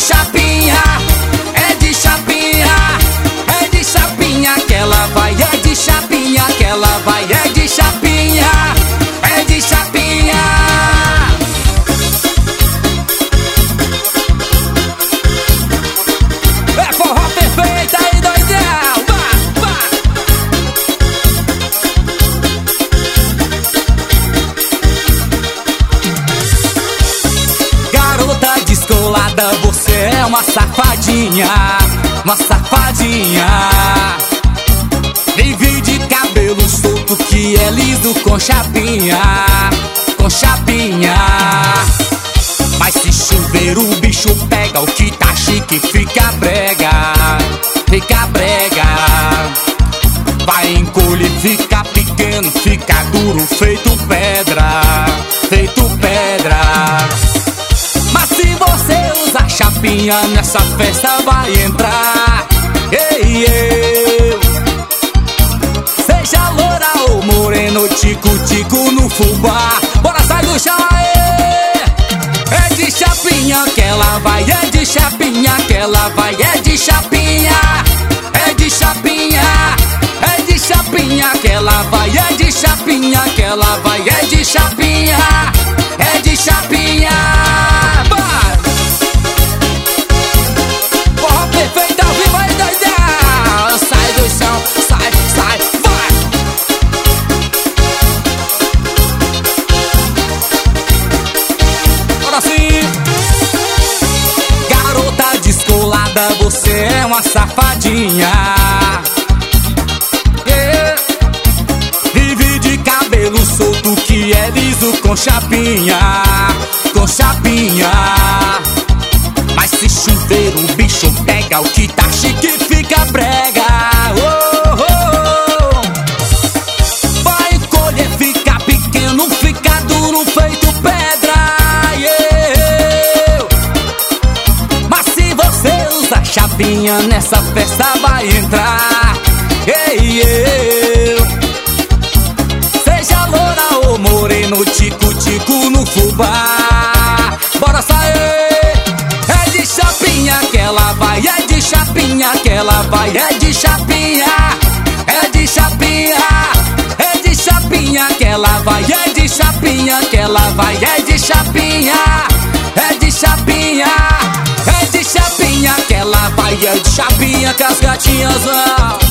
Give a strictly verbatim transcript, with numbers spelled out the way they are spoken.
chapinha, é de chapinha, é de chapinha que ela vai, é de chapinha que ela vai, é de chapinha, é de chapinha. É forró perfeito aí, doidão, vá, vá. Garota descolada, você é uma safadinha, uma safadinha. Vive de cabelo solto que é liso com chapinha, com chapinha. Mas se chover o bicho pega, o que tá chique fica brega, fica brega. Vai encolher, fica pequeno, fica duro, feito pedra, feito pedra. Mas se você usar chapinha nessa festa vai entrar. Ei, eu. Seja loura ou moreno, tico-tico no fubá. Bora sair do chão aí. É de chapinha que ela vai, é de chapinha que ela vai, é de chapinha, é de chapinha, é de chapinha que ela vai, é de chapinha que ela vai, é de chapinha, é de chapinha. Vai! Forró perfeito ao vivo aí, doidão. Sai do chão, sai, sai, vai! Agora sim! Garota descolada, você é uma safadinha. Yeah. Vive de cabelo solto que é liso com chapinha, com chapinha. Mas se chover o bicho pega, o que tá chique fica brega. Oh, oh, oh. Vai encolher, fica pequeno, fica duro, feito pedra. Yeah. Mas se você usa chapinha nessa festa vai entrar. Ei, eu. Seja loura ou moreno, tico-tico no fubá. Bora sair. É de chapinha que ela vai, é de chapinha que ela vai, é de chapinha, é de chapinha, é de chapinha que ela vai, é de chapinha que ela vai, é de chapinha, é de chapinha, é de chapinha que ela vai, é de chapinha que as gatinhas vão.